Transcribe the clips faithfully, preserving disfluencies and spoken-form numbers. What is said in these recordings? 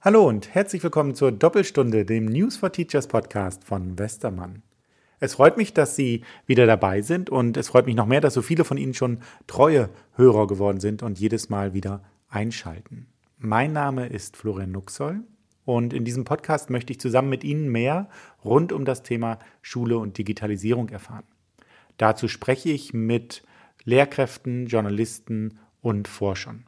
Hallo und herzlich willkommen zur Doppelstunde, dem News for Teachers Podcast von Westermann. Es freut mich, dass Sie wieder dabei sind und es freut mich noch mehr, dass so viele von Ihnen schon treue Hörer geworden sind und jedes Mal wieder einschalten. Mein Name ist Florian Nuxoll und in diesem Podcast möchte ich zusammen mit Ihnen mehr rund um das Thema Schule und Digitalisierung erfahren. Dazu spreche ich mit Lehrkräften, Journalisten und Forschern.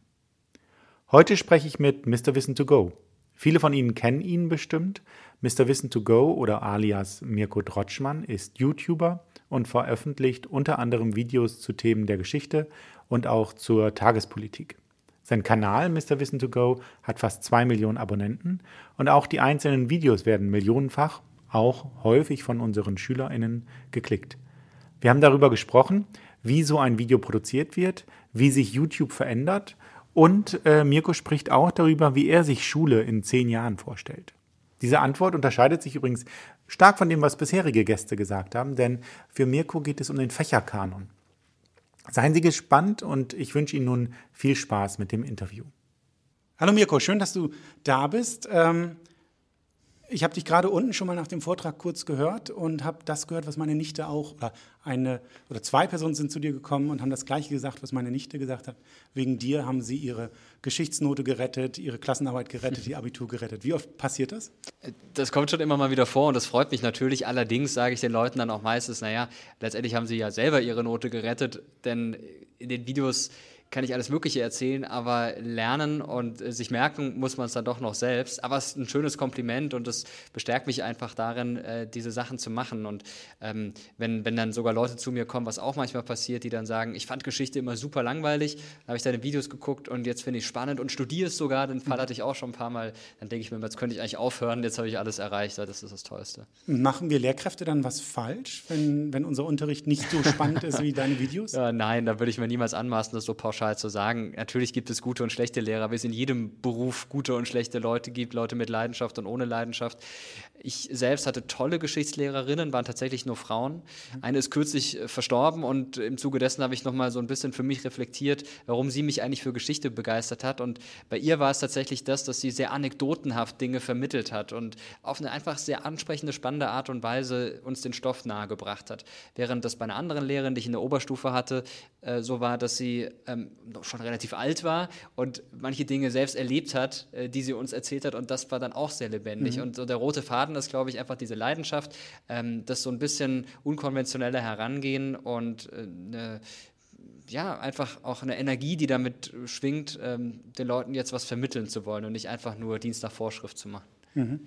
Heute spreche ich mit Mister Wissen to Go. Viele von Ihnen kennen ihn bestimmt. Mister Wissen to Go oder alias Mirko Drotschmann ist YouTuber und veröffentlicht unter anderem Videos zu Themen der Geschichte und auch zur Tagespolitik. Sein Kanal Mister Wissen to Go hat fast zwei Millionen Abonnenten und auch die einzelnen Videos werden millionenfach, auch häufig von unseren SchülerInnen, geklickt. Wir haben darüber gesprochen, wie so ein Video produziert wird, wie sich YouTube verändert. Und äh, Mirko spricht auch darüber, wie er sich Schule in zehn Jahren vorstellt. Diese Antwort unterscheidet sich übrigens stark von dem, was bisherige Gäste gesagt haben, denn für Mirko geht es um den Fächerkanon. Seien Sie gespannt und ich wünsche Ihnen nun viel Spaß mit dem Interview. Hallo Mirko, schön, dass du da bist. Ähm Ich habe dich gerade unten schon mal nach dem Vortrag kurz gehört und habe das gehört, was meine Nichte auch, oder eine oder zwei Personen sind zu dir gekommen und haben das Gleiche gesagt, was meine Nichte gesagt hat. Wegen dir haben sie ihre Geschichtsnote gerettet, ihre Klassenarbeit gerettet, ihr Abitur gerettet. Wie oft passiert das? Das kommt schon immer mal wieder vor und das freut mich natürlich. Allerdings sage ich den Leuten dann auch meistens, naja, letztendlich haben sie ja selber ihre Note gerettet, denn in den Videos kann ich alles Mögliche erzählen, aber lernen und äh, sich merken muss man es dann doch noch selbst. Aber es ist ein schönes Kompliment und es bestärkt mich einfach darin, äh, diese Sachen zu machen. Und ähm, wenn, wenn dann sogar Leute zu mir kommen, was auch manchmal passiert, die dann sagen, ich fand Geschichte immer super langweilig, dann habe ich deine Videos geguckt und jetzt finde ich es spannend und studiere es sogar, den Fall hatte ich auch schon ein paar Mal, dann denke ich mir, jetzt könnte ich eigentlich aufhören, jetzt habe ich alles erreicht, das ist das Tollste. Machen wir Lehrkräfte dann was falsch, wenn, wenn unser Unterricht nicht so spannend ist wie deine Videos? Ja, nein, da würde ich mir niemals anmaßen, das so pauschal zu sagen. Natürlich gibt es gute und schlechte Lehrer, wie es in jedem Beruf gute und schlechte Leute gibt, Leute mit Leidenschaft und ohne Leidenschaft. Ich selbst hatte tolle Geschichtslehrerinnen, waren tatsächlich nur Frauen. Eine ist kürzlich verstorben und im Zuge dessen habe ich nochmal so ein bisschen für mich reflektiert, warum sie mich eigentlich für Geschichte begeistert hat. Und bei ihr war es tatsächlich das, dass sie sehr anekdotenhaft Dinge vermittelt hat und auf eine einfach sehr ansprechende, spannende Art und Weise uns den Stoff nahegebracht hat. Während das bei einer anderen Lehrerin, die ich in der Oberstufe hatte, äh, so war, dass sie ähm, schon relativ alt war und manche Dinge selbst erlebt hat, äh, die sie uns erzählt hat und das war dann auch sehr lebendig. Mhm. Und so der rote Faden ist, glaube ich, einfach diese Leidenschaft, ähm, das so ein bisschen unkonventionelle Herangehen und äh, eine, ja, einfach auch eine Energie, die damit schwingt, ähm, den Leuten jetzt was vermitteln zu wollen und nicht einfach nur Dienst nach Vorschrift zu machen. Mhm.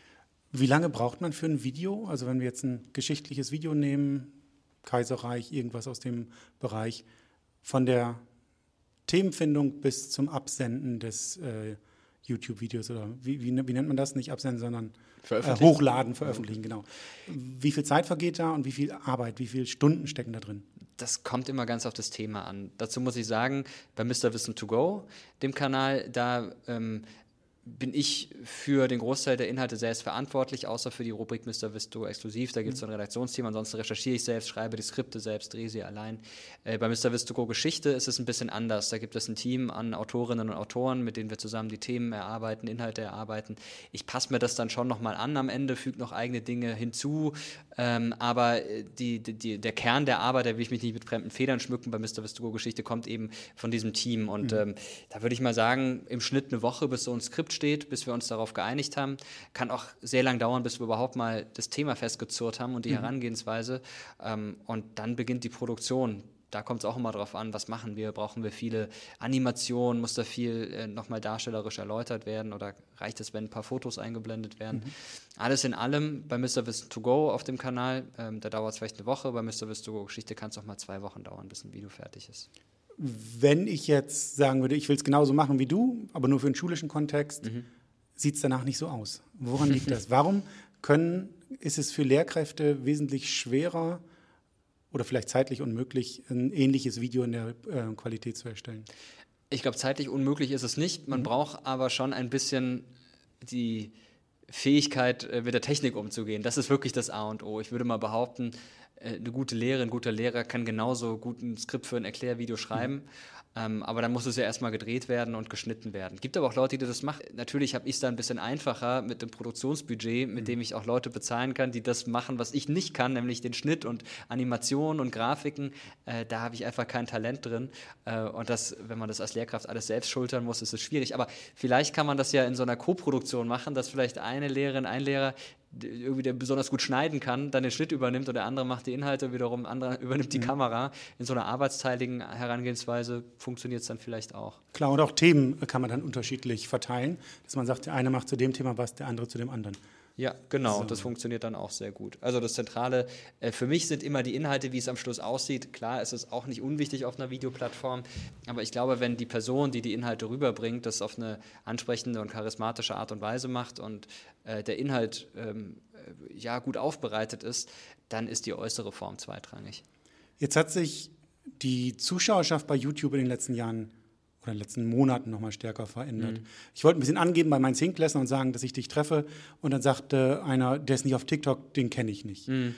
Wie lange braucht man für ein Video? Also wenn wir jetzt ein geschichtliches Video nehmen, Kaiserreich, irgendwas aus dem Bereich, von der Themenfindung bis zum Absenden des äh, YouTube-Videos oder wie, wie, wie nennt man das? Nicht absenden, sondern äh, hochladen, veröffentlichen, genau. Wie viel Zeit vergeht da und wie viel Arbeit, wie viele Stunden stecken da drin? Das kommt immer ganz auf das Thema an. Dazu muss ich sagen, bei Mister Wissen to Go, dem Kanal, da ähm, bin ich für den Großteil der Inhalte selbst verantwortlich, außer für die Rubrik Mister Wissen to Go exklusiv. Da gibt es so ein Redaktionsteam, ansonsten recherchiere ich selbst, schreibe die Skripte selbst, drehe sie allein. Äh, bei Mister Wissen to Go Geschichte ist es ein bisschen anders. Da gibt es ein Team an Autorinnen und Autoren, mit denen wir zusammen die Themen erarbeiten, Inhalte erarbeiten. Ich passe mir das dann schon nochmal an am Ende, füge noch eigene Dinge hinzu, ähm, aber die, die, der Kern der Arbeit, da will ich mich nicht mit fremden Federn schmücken, bei Mister Wissen to Go Geschichte kommt eben von diesem Team. Und mhm. ähm, da würde ich mal sagen, im Schnitt eine Woche, bis so ein Skript steht, bis wir uns darauf geeinigt haben. Kann auch sehr lang dauern, bis wir überhaupt mal das Thema festgezurrt haben und die mhm. Herangehensweise. Ähm, und dann beginnt die Produktion. Da kommt es auch immer drauf an, was machen wir? Brauchen wir viele Animationen? Muss da viel äh, nochmal darstellerisch erläutert werden? Oder reicht es, wenn ein paar Fotos eingeblendet werden? Mhm. Alles in allem bei Mister Wissen to Go auf dem Kanal, ähm, da dauert es vielleicht eine Woche. Bei Mister Wissen to Go Geschichte kann es auch mal zwei Wochen dauern, bis ein Video fertig ist. Wenn ich jetzt sagen würde, ich will es genauso machen wie du, aber nur für einen schulischen Kontext, mhm. sieht es danach nicht so aus. Woran liegt das? Warum können, ist es für Lehrkräfte wesentlich schwerer oder vielleicht zeitlich unmöglich, ein ähnliches Video in der äh, Qualität zu erstellen? Ich glaube, zeitlich unmöglich ist es nicht. Man mhm. braucht aber schon ein bisschen die Fähigkeit, mit der Technik umzugehen. Das ist wirklich das A und O. Ich würde mal behaupten, äh, eine gute Lehrerin, ein guter Lehrer kann genauso gut ein Skript für ein Erklärvideo schreiben. Mhm. Ähm, aber dann muss es ja erstmal gedreht werden und geschnitten werden. Gibt aber auch Leute, die das machen. Natürlich habe ich es da ein bisschen einfacher mit dem Produktionsbudget, mit mhm. dem ich auch Leute bezahlen kann, die das machen, was ich nicht kann, nämlich den Schnitt und Animation und Grafiken. Äh, da habe ich einfach kein Talent drin. Äh, und das, wenn man das als Lehrkraft alles selbst schultern muss, ist es schwierig. Aber vielleicht kann man das ja in so einer Co-Produktion machen, dass vielleicht eine Lehrerin, ein Lehrer irgendwie der besonders gut schneiden kann, dann den Schnitt übernimmt und der andere macht die Inhalte, wiederum andere übernimmt die mhm. Kamera. In so einer arbeitsteiligen Herangehensweise funktioniert es dann vielleicht auch. Klar, und auch Themen kann man dann unterschiedlich verteilen, dass man sagt, der eine macht zu dem Thema was, der andere zu dem anderen. Ja, genau, so. Das funktioniert dann auch sehr gut. Also das Zentrale äh, für mich sind immer die Inhalte, wie es am Schluss aussieht. Klar, es ist auch nicht unwichtig auf einer Videoplattform, aber ich glaube, wenn die Person, die die Inhalte rüberbringt, das auf eine ansprechende und charismatische Art und Weise macht und äh, der Inhalt ähm, äh, ja, gut aufbereitet ist, dann ist die äußere Form zweitrangig. Jetzt hat sich die Zuschauerschaft bei YouTube in den letzten Jahren oder in den letzten Monaten noch mal stärker verändert. Mhm. Ich wollte ein bisschen angeben bei meinen Zehntklässlern und sagen, dass ich dich treffe. Und dann sagte einer, der ist nicht auf TikTok, den kenne ich nicht. Mhm.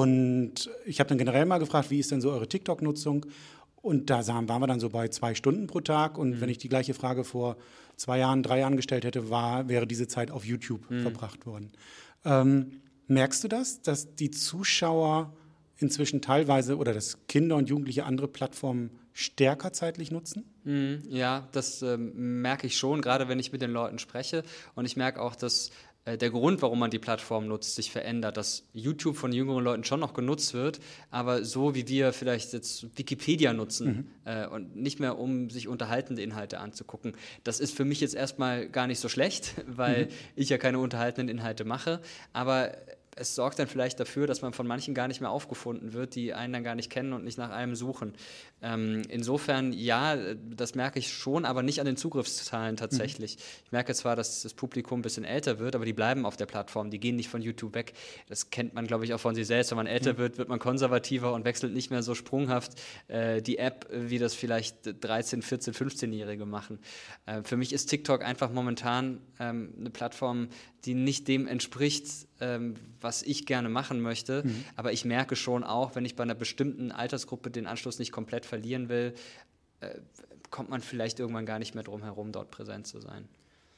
Und ich habe dann generell mal gefragt, wie ist denn so eure TikTok-Nutzung? Und da waren wir dann so bei zwei Stunden pro Tag. Und mhm. wenn ich die gleiche Frage vor zwei Jahren, drei Jahren gestellt hätte, war, wäre diese Zeit auf YouTube mhm. verbracht worden. Ähm, merkst du das, dass die Zuschauer inzwischen teilweise oder dass Kinder und Jugendliche andere Plattformen stärker zeitlich nutzen? Mm, ja, das ähm, merke ich schon, gerade wenn ich mit den Leuten spreche. Und ich merke auch, dass äh, der Grund, warum man die Plattform nutzt, sich verändert. Dass YouTube von jüngeren Leuten schon noch genutzt wird, aber so wie wir vielleicht jetzt Wikipedia nutzen mhm. äh, und nicht mehr, um sich unterhaltende Inhalte anzugucken. Das ist für mich jetzt erstmal gar nicht so schlecht, weil mhm. ich ja keine unterhaltenden Inhalte mache. Aber es sorgt dann vielleicht dafür, dass man von manchen gar nicht mehr aufgefunden wird, die einen dann gar nicht kennen und nicht nach einem suchen. Ähm, insofern, ja, das merke ich schon, aber nicht an den Zugriffszahlen tatsächlich. Mhm. Ich merke zwar, dass das Publikum ein bisschen älter wird, aber die bleiben auf der Plattform, die gehen nicht von YouTube weg. Das kennt man, glaube ich, auch von sich selbst. Wenn man älter mhm. wird, wird man konservativer und wechselt nicht mehr so sprunghaft äh, die App, wie das vielleicht dreizehn-, vierzehn-, fünfzehnjährige machen. Äh, für mich ist TikTok einfach momentan ähm, eine Plattform, die nicht dem entspricht, ähm, was ich gerne machen möchte. Mhm. Aber ich merke schon auch, wenn ich bei einer bestimmten Altersgruppe den Anschluss nicht komplett verlieren will, äh, kommt man vielleicht irgendwann gar nicht mehr drum herum, dort präsent zu sein.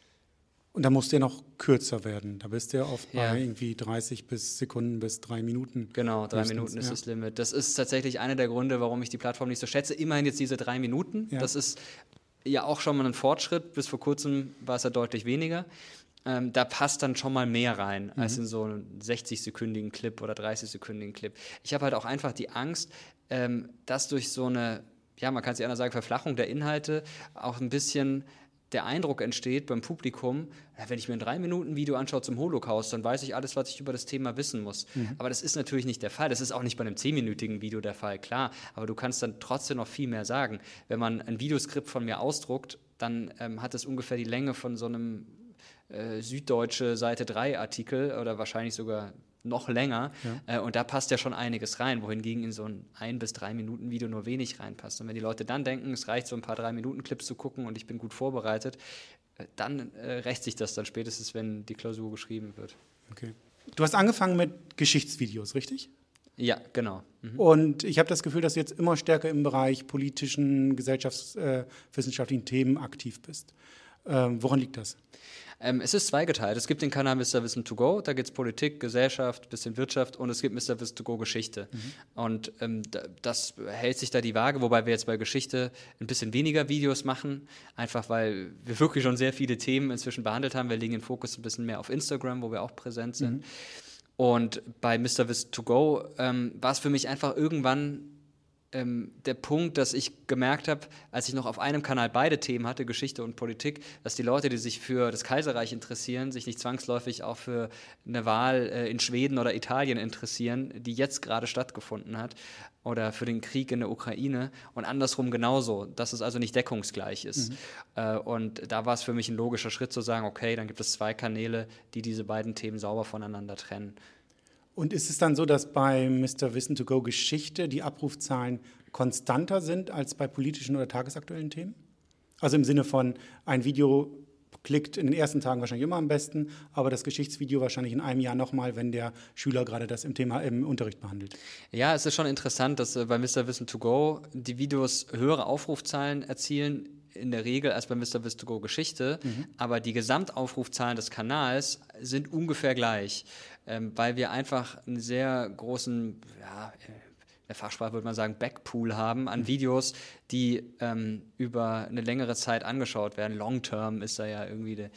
Und da musst du ja noch kürzer werden. Da bist du ja oft ja. bei irgendwie dreißig bis Sekunden bis drei Minuten. Genau, drei höchstens. Minuten ist ja. das Limit. Das ist tatsächlich einer der Gründe, warum ich die Plattform nicht so schätze. Immerhin jetzt diese drei Minuten. Ja. Das ist ja auch schon mal ein Fortschritt. Bis vor kurzem war es ja deutlich weniger. Ähm, da passt dann schon mal mehr rein, mhm. als in so einen sechzig-sekündigen Clip oder dreißig-sekündigen Clip. Ich habe halt auch einfach die Angst, ähm, dass durch so eine, ja, man kann es ja anders sagen, Verflachung der Inhalte auch ein bisschen der Eindruck entsteht beim Publikum, ja, wenn ich mir ein drei Minuten Video anschaue zum Holocaust, dann weiß ich alles, was ich über das Thema wissen muss. Mhm. Aber das ist natürlich nicht der Fall. Das ist auch nicht bei einem zehn-minütigen Video der Fall, klar. Aber du kannst dann trotzdem noch viel mehr sagen. Wenn man ein Videoskript von mir ausdruckt, dann ähm, hat es ungefähr die Länge von so einem Äh, Süddeutsche Seite drei Artikel oder wahrscheinlich sogar noch länger. Ja. Äh, und da passt ja schon einiges rein, wohingegen in so ein ein- bis drei Minuten Video nur wenig reinpasst. Und wenn die Leute dann denken, es reicht so ein paar drei Minuten Clips zu gucken und ich bin gut vorbereitet, äh, dann äh, rächt sich das dann spätestens, wenn die Klausur geschrieben wird. Okay. Du hast angefangen mit Geschichtsvideos, richtig? Ja, genau. Mhm. Und ich habe das Gefühl, dass du jetzt immer stärker im Bereich politischen, gesellschaftswissenschaftlichen Themen aktiv bist. Ähm, woran liegt das? Ähm, es ist zweigeteilt. Es gibt den Kanal Mister Wissen to go, da geht es Politik, Gesellschaft, bisschen Wirtschaft und es gibt Mister Wissen to go Geschichte. Mhm. Und ähm, da, das hält sich da die Waage, wobei wir jetzt bei Geschichte ein bisschen weniger Videos machen, einfach weil wir wirklich schon sehr viele Themen inzwischen behandelt haben. Wir legen den Fokus ein bisschen mehr auf Instagram, wo wir auch präsent sind. Mhm. Und bei Mister Wissen to go ähm, war es für mich einfach irgendwann Ähm, der Punkt, dass ich gemerkt habe, als ich noch auf einem Kanal beide Themen hatte, Geschichte und Politik, dass die Leute, die sich für das Kaiserreich interessieren, sich nicht zwangsläufig auch für eine Wahl äh, in Schweden oder Italien interessieren, die jetzt gerade stattgefunden hat, oder für den Krieg in der Ukraine und andersrum genauso, dass es also nicht deckungsgleich ist. Mhm. Äh, und da war es für mich ein logischer Schritt zu sagen, okay, dann gibt es zwei Kanäle, die diese beiden Themen sauber voneinander trennen. Und ist es dann so, dass bei Mister Wissen to go Geschichte die Abrufzahlen konstanter sind als bei politischen oder tagesaktuellen Themen? Also im Sinne von, ein Video klickt in den ersten Tagen wahrscheinlich immer am besten, aber das Geschichtsvideo wahrscheinlich in einem Jahr nochmal, wenn der Schüler gerade das im Thema im Unterricht behandelt. Ja, es ist schon interessant, dass äh, bei Mister Wissen to Go die Videos höhere Aufrufzahlen erzielen, in der Regel als bei Mister Wissen to Go Geschichte, mhm. aber die Gesamtaufrufzahlen des Kanals sind ungefähr gleich, ähm, weil wir einfach einen sehr großen, ja, in der Fachsprache würde man sagen, Backpool haben an Videos, die ähm, über eine längere Zeit angeschaut werden. Long-Term ist da ja irgendwie de,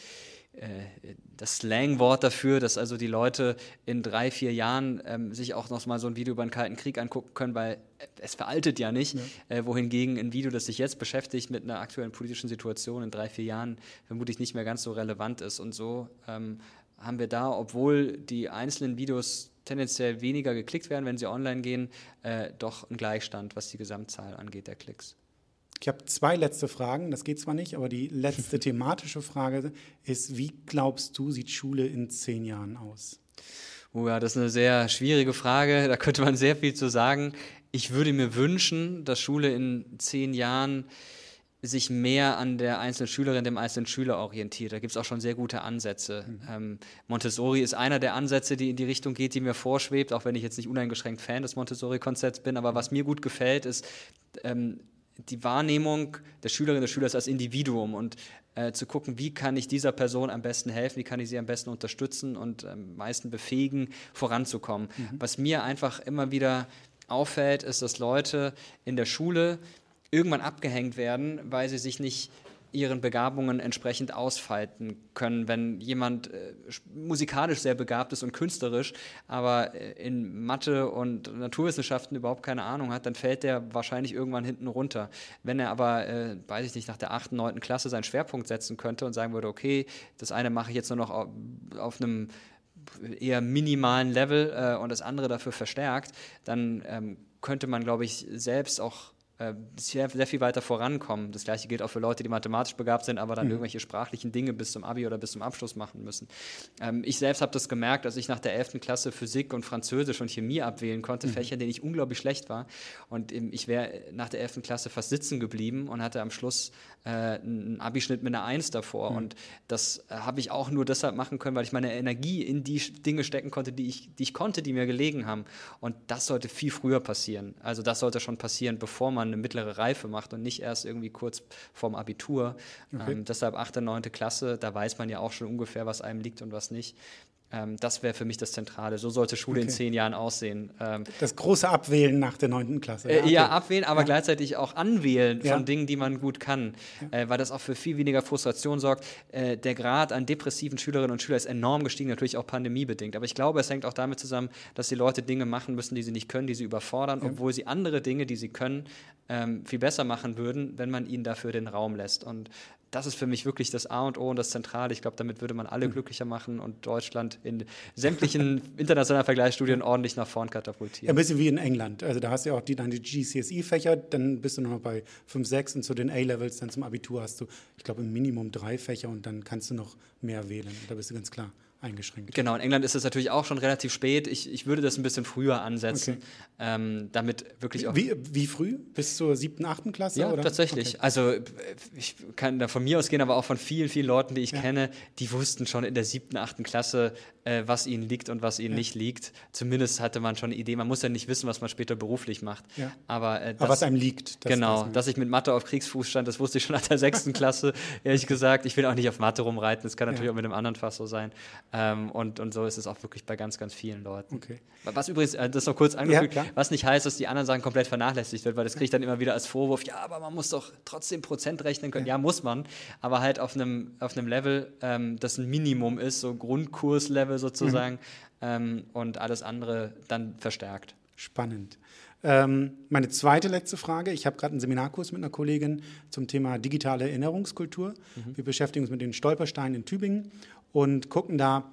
äh, das Slangwort dafür, dass also die Leute in drei, vier Jahren ähm, sich auch noch mal so ein Video über den Kalten Krieg angucken können, weil es veraltet ja nicht. Ja. Äh, wohingegen ein Video, das sich jetzt beschäftigt mit einer aktuellen politischen Situation in drei, vier Jahren, vermutlich nicht mehr ganz so relevant ist. Und so ähm, haben wir da, obwohl die einzelnen Videos tendenziell weniger geklickt werden, wenn sie online gehen, äh, doch ein Gleichstand, was die Gesamtzahl angeht der Klicks. Ich habe zwei letzte Fragen, das geht zwar nicht, aber die letzte thematische Frage ist, wie glaubst du, sieht Schule in zehn Jahren aus? Oh ja, das ist eine sehr schwierige Frage, da könnte man sehr viel zu sagen. Ich würde mir wünschen, dass Schule in zehn Jahren sich mehr an der einzelnen Schülerin, dem einzelnen Schüler orientiert. Da gibt es auch schon sehr gute Ansätze. Mhm. Ähm, Montessori ist einer der Ansätze, die in die Richtung geht, die mir vorschwebt, auch wenn ich jetzt nicht uneingeschränkt Fan des Montessori-Konzepts bin. Aber was mir gut gefällt, ist ähm, die Wahrnehmung der Schülerin, des Schülers als Individuum und äh, zu gucken, wie kann ich dieser Person am besten helfen, wie kann ich sie am besten unterstützen und am meisten befähigen, voranzukommen. Mhm. Was mir einfach immer wieder auffällt, ist, dass Leute in der Schule irgendwann abgehängt werden, weil sie sich nicht ihren Begabungen entsprechend ausfalten können. Wenn jemand äh, musikalisch sehr begabt ist und künstlerisch, aber äh, in Mathe und Naturwissenschaften überhaupt keine Ahnung hat, dann fällt der wahrscheinlich irgendwann hinten runter. Wenn er aber, äh, weiß ich nicht, nach der achten, neunten Klasse seinen Schwerpunkt setzen könnte und sagen würde, okay, das eine mache ich jetzt nur noch auf, auf einem eher minimalen Level äh, und das andere dafür verstärkt, dann ähm, könnte man, glaube ich, selbst auch Sehr, sehr viel weiter vorankommen. Das Gleiche gilt auch für Leute, die mathematisch begabt sind, aber dann mhm. irgendwelche sprachlichen Dinge bis zum Abi oder bis zum Abschluss machen müssen. Ähm, ich selbst habe das gemerkt, als ich nach der elften Klasse Physik und Französisch und Chemie abwählen konnte, mhm. Fächer, in denen ich unglaublich schlecht war. Und ähm, ich wäre nach der elften Klasse fast sitzen geblieben und hatte am Schluss äh, einen Abischnitt mit einer Eins davor. Mhm. Und das äh, habe ich auch nur deshalb machen können, weil ich meine Energie in die Dinge stecken konnte, die ich, die ich konnte, die mir gelegen haben. Und das sollte viel früher passieren. Also das sollte schon passieren, bevor man eine mittlere Reife macht und nicht erst irgendwie kurz vorm Abitur. Okay. Ähm, deshalb achte, neunte Klasse, da weiß man ja auch schon ungefähr, was einem liegt und was nicht. Ähm, das wäre für mich das Zentrale. So sollte Schule okay. in zehn Jahren aussehen. Ähm, das große Abwählen nach der neunten Klasse. Äh, ja, okay. ja, abwählen, aber ja. gleichzeitig auch anwählen ja. von Dingen, die man gut kann, ja. äh, weil das auch für viel weniger Frustration sorgt. Äh, der Grad an depressiven Schülerinnen und Schülern ist enorm gestiegen, natürlich auch pandemiebedingt. Aber ich glaube, es hängt auch damit zusammen, dass die Leute Dinge machen müssen, die sie nicht können, die sie überfordern, ja. obwohl sie andere Dinge, die sie können, ähm, viel besser machen würden, wenn man ihnen dafür den Raum lässt. Und das ist für mich wirklich das A und O und das Zentrale. Ich glaube, damit würde man alle mhm. glücklicher machen und Deutschland in sämtlichen internationalen Vergleichsstudien ordentlich nach vorn katapultieren. Ja, ein bisschen wie in England. Also da hast du ja auch die, dann die G C S E-Fächer, dann bist du nur noch bei fünf, sechs und zu den A-Levels, dann zum Abitur hast du, ich glaube, im Minimum drei Fächer und dann kannst du noch mehr wählen. Da bist du ganz klar eingeschränkt. Genau, in England ist es natürlich auch schon relativ spät. Ich, ich würde das ein bisschen früher ansetzen, okay. ähm, damit wirklich auch... Wie, wie früh? Bis zur siebten, achten Klasse? Ja, oder? tatsächlich. Okay. Also ich kann da von mir ausgehen, aber auch von vielen, vielen Leuten, die ich ja. kenne, die wussten schon in der siebten, achten Klasse, äh, was ihnen liegt und was ihnen ja. nicht liegt. Zumindest hatte man schon eine Idee. Man muss ja nicht wissen, was man später beruflich macht. Ja. Aber, äh, das, aber was einem liegt. Das, genau, das dass ich mit Mathe auf Kriegsfuß stand, das wusste ich schon nach der sechsten Klasse. Ehrlich gesagt, ich will auch nicht auf Mathe rumreiten. Das kann natürlich ja. auch mit einem anderen Fach so sein. Ähm, und, und so ist es auch wirklich bei ganz, ganz vielen Leuten. Okay. Was übrigens, das noch kurz angefügt, ja, was nicht heißt, dass die anderen Sachen komplett vernachlässigt wird, weil das kriege ich dann immer wieder als Vorwurf, ja, aber man muss doch trotzdem Prozent rechnen können. Ja, ja muss man, aber halt auf einem, auf einem Level, ähm, das ein Minimum ist, so Grundkurslevel sozusagen, mhm. ähm, und alles andere dann verstärkt. Spannend. Ähm, meine zweite letzte Frage, ich habe gerade einen Seminarkurs mit einer Kollegin zum Thema digitale Erinnerungskultur. Mhm. Wir beschäftigen uns mit den Stolpersteinen in Tübingen und gucken da,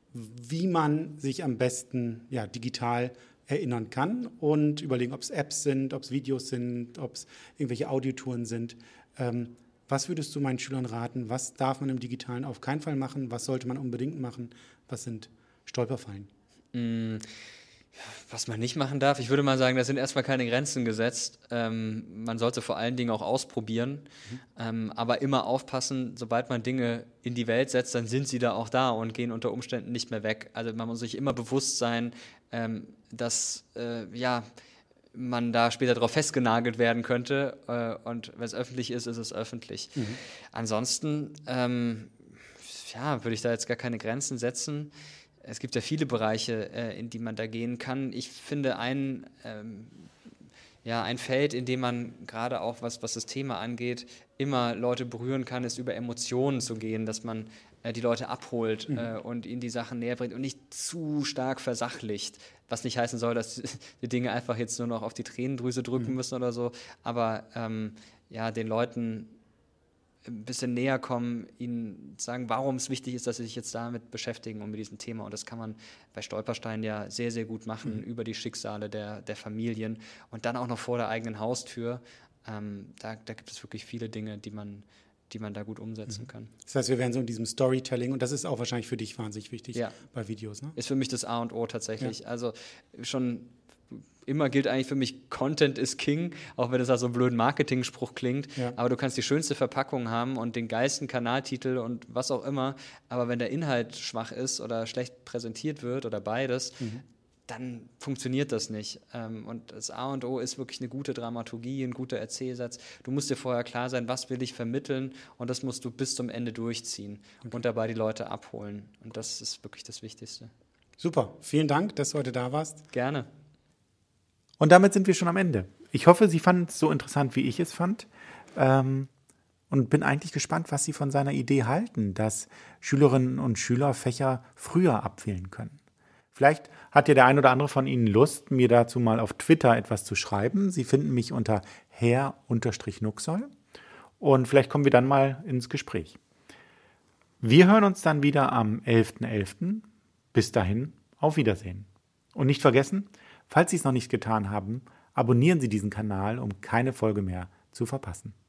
wie man sich am besten ja, digital erinnern kann und überlegen, ob es Apps sind, ob es Videos sind, ob es irgendwelche Audiotouren sind. Ähm, was würdest du meinen Schülern raten? Was darf man im Digitalen auf keinen Fall machen? Was sollte man unbedingt machen? Was sind Stolperfallen? Mm. Was man nicht machen darf, ich würde mal sagen, da sind erstmal keine Grenzen gesetzt. Ähm, man sollte vor allen Dingen auch ausprobieren, mhm. ähm, aber immer aufpassen, sobald man Dinge in die Welt setzt, dann sind sie da auch da und gehen unter Umständen nicht mehr weg. Also man muss sich immer bewusst sein, ähm, dass äh, ja, man da später drauf festgenagelt werden könnte äh, und wenn es öffentlich ist, ist es öffentlich. Mhm. Ansonsten ähm, ja, würde ich da jetzt gar keine Grenzen setzen. Es gibt ja viele Bereiche, äh, in die man da gehen kann. Ich finde, ein, ähm, ja, ein Feld, in dem man gerade auch, was, was das Thema angeht, immer Leute berühren kann, ist über Emotionen zu gehen, dass man äh, die Leute abholt mhm. äh, und ihnen die Sachen näher bringt und nicht zu stark versachlicht. Was nicht heißen soll, dass die Dinge einfach jetzt nur noch auf die Tränendrüse drücken mhm. müssen oder so. Aber ähm, ja, den Leuten ein bisschen näher kommen, ihnen sagen, warum es wichtig ist, dass sie sich jetzt damit beschäftigen und mit diesem Thema. Und das kann man bei Stolperstein ja sehr, sehr gut machen, mhm. über die Schicksale der, der Familien und dann auch noch vor der eigenen Haustür. Ähm, da, da gibt es wirklich viele Dinge, die man, die man da gut umsetzen mhm. kann. Das heißt, wir wären so in diesem Storytelling und das ist auch wahrscheinlich für dich wahnsinnig wichtig ja. bei Videos, ne? Ist für mich das A und O tatsächlich. Ja. Also schon immer gilt eigentlich für mich, Content is King, auch wenn das da so einen blöden Marketing-Spruch klingt, ja. aber du kannst die schönste Verpackung haben und den geilsten Kanaltitel und was auch immer, aber wenn der Inhalt schwach ist oder schlecht präsentiert wird oder beides, mhm. dann funktioniert das nicht. Und das A und O ist wirklich eine gute Dramaturgie, ein guter Erzählsatz. Du musst dir vorher klar sein, was will ich vermitteln und das musst du bis zum Ende durchziehen okay. und dabei die Leute abholen. Und das ist wirklich das Wichtigste. Super, vielen Dank, dass du heute da warst. Gerne. Und damit sind wir schon am Ende. Ich hoffe, Sie fanden es so interessant, wie ich es fand. Ähm, und bin eigentlich gespannt, was Sie von seiner Idee halten, dass Schülerinnen und Schüler Fächer früher abwählen können. Vielleicht hat ja der ein oder andere von Ihnen Lust, mir dazu mal auf Twitter etwas zu schreiben. Sie finden mich unter herr-nuxoll. Und vielleicht kommen wir dann mal ins Gespräch. Wir hören uns dann wieder am elften elften Bis dahin, auf Wiedersehen. Und nicht vergessen, falls Sie es noch nicht getan haben, abonnieren Sie diesen Kanal, um keine Folge mehr zu verpassen.